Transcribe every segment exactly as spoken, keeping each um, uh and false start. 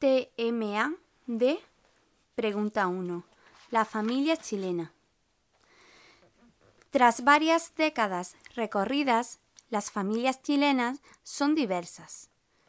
T M A D. Pregunta uno. La familia chilena. Tras varias décadas recorridas, las familias chilenas son diversas.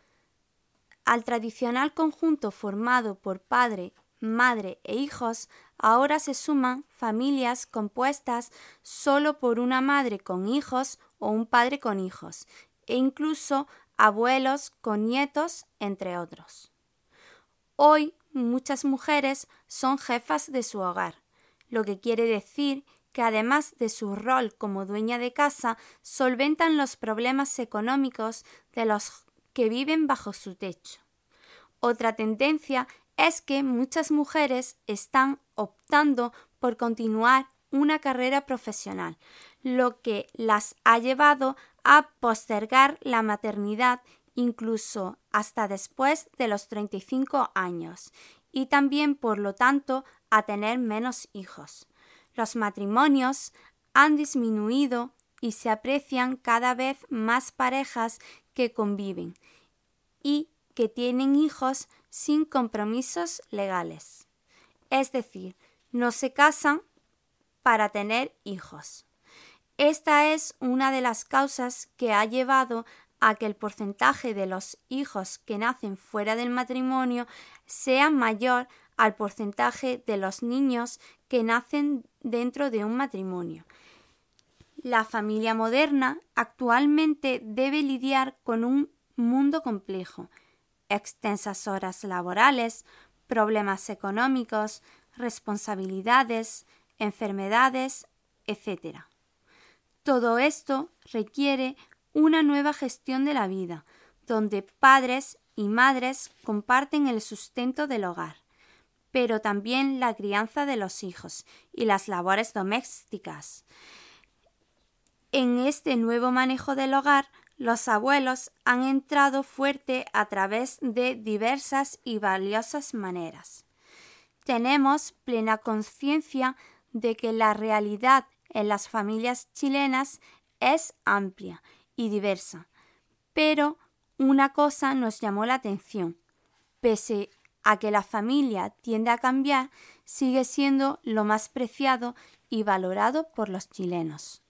Al tradicional conjunto formado por padre, madre e hijos, ahora se suman familias compuestas solo por una madre con hijos o un padre con hijos, e incluso abuelos con nietos, entre otros. Hoy muchas mujeres son jefas de su hogar, lo que quiere decir que además de su rol como dueña de casa, solventan los problemas económicos de los que viven bajo su techo. Otra tendencia es que muchas mujeres están optando por continuar una carrera profesional, lo que las ha llevado a postergar la maternidad incluso hasta después de los treinta y cinco años y también, por lo tanto, a tener menos hijos. Los matrimonios han disminuido y se aprecian cada vez más parejas que conviven y que tienen hijos sin compromisos legales. Es decir, no se casan para tener hijos. Esta es una de las causas que ha llevado a que el porcentaje de los hijos que nacen fuera del matrimonio sea mayor al porcentaje de los niños que nacen dentro de un matrimonio. La familia moderna actualmente debe lidiar con un mundo complejo, extensas horas laborales, problemas económicos, responsabilidades, enfermedades, etcétera. Todo esto requiere una nueva gestión de la vida, donde padres y madres comparten el sustento del hogar, pero también la crianza de los hijos y las labores domésticas. En este nuevo manejo del hogar, los abuelos han entrado fuerte a través de diversas y valiosas maneras. Tenemos plena conciencia de que la realidad en las familias chilenas es amplia y diversa, pero una cosa nos llamó la atención. Pese a que la familia tiende a cambiar, sigue siendo lo más preciado y valorado por los chilenos.